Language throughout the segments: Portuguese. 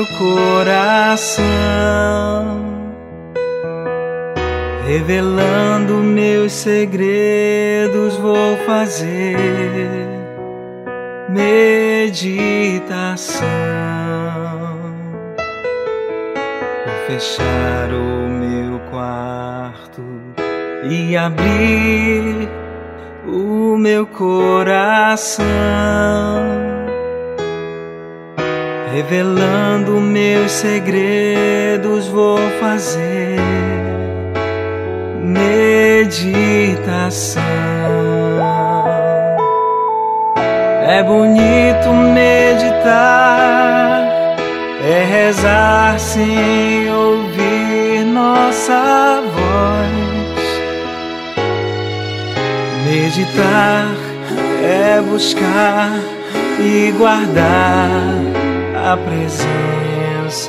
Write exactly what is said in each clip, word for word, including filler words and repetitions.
meu coração, revelando meus segredos, vou fazer meditação. Vou fechar o meu quarto e abrir o meu coração, revelando meus segredos, vou fazer meditação. É bonito meditar, é rezar sem ouvir nossa voz. Meditar é buscar e guardar a presença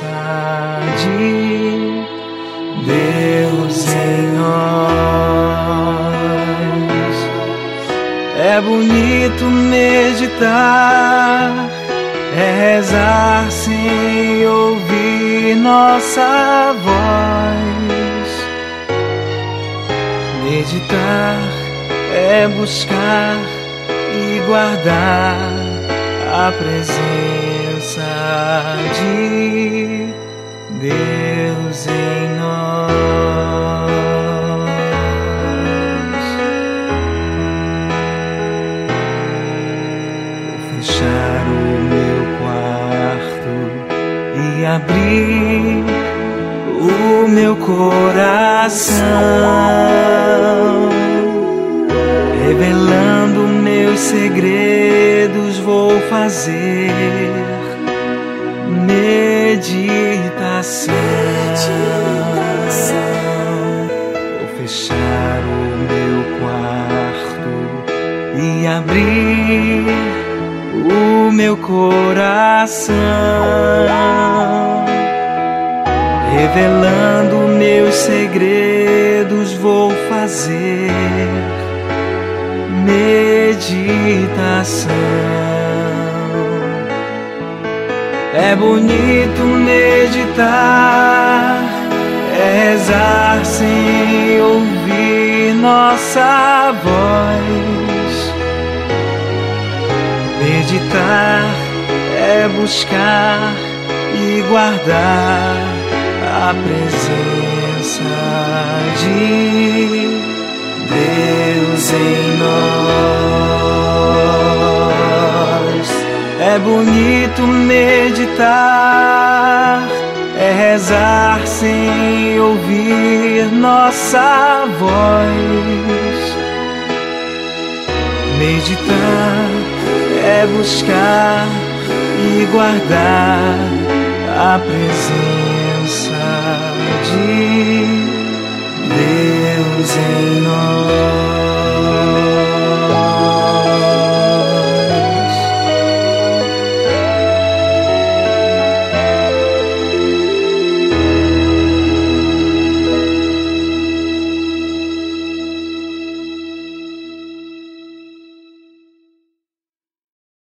de Deus em nós. É bonito meditar, é rezar sem ouvir nossa voz. Meditar é buscar e guardar a presença de Deus em nós. Vou fechar o meu quarto e abrir o meu coração, revelando meus segredos, vou fazer meditação. Vou fechar o meu quarto e abrir o meu coração, revelando meus segredos, vou fazer meditação. É bonito meditar, é rezar sem ouvir nossa voz. Meditar é buscar e guardar a presença de Deus em nós. É bonito meditar, é rezar sem ouvir nossa voz. Meditar é buscar e guardar a presença de Deus em nós.